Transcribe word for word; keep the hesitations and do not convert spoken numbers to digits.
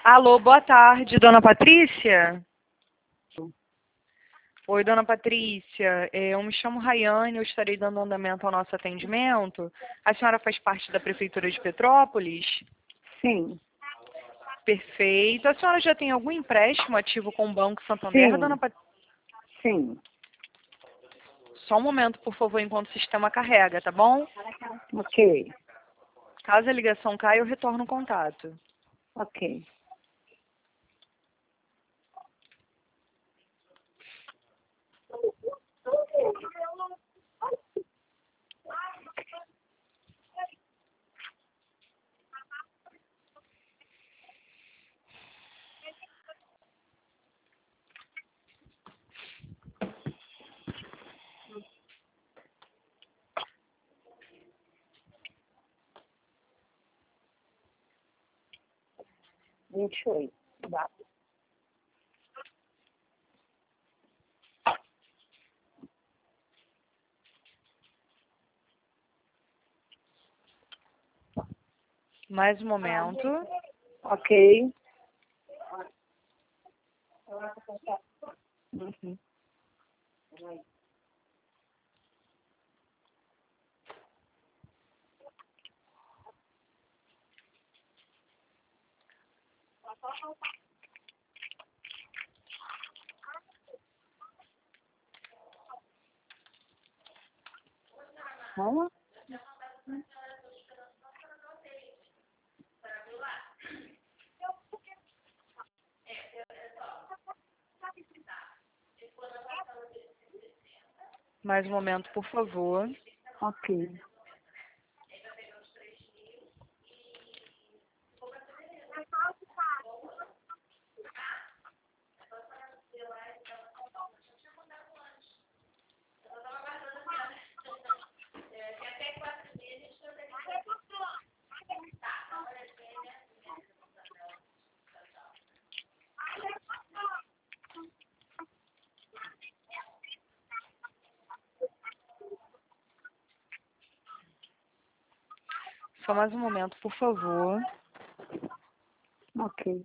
Alô, boa tarde, dona Patrícia? Oi, dona Patrícia. É, Eu me chamo Rayane, eu estarei dando andamento ao nosso atendimento. A senhora faz parte da Prefeitura de Petrópolis? Sim, Perfeito. A senhora já tem algum empréstimo ativo com o Banco Santander, dona sim, Patrícia? sim. Só um momento, por favor, enquanto o sistema carrega, tá bom? Ok, Caso a ligação caia, eu retorno o contato. ok. vinte e oito. Dá. Mais um momento. Ok. Uhum. Vamos? Mais um momento, por favor. Ok. Só mais um momento, por favor. Ok.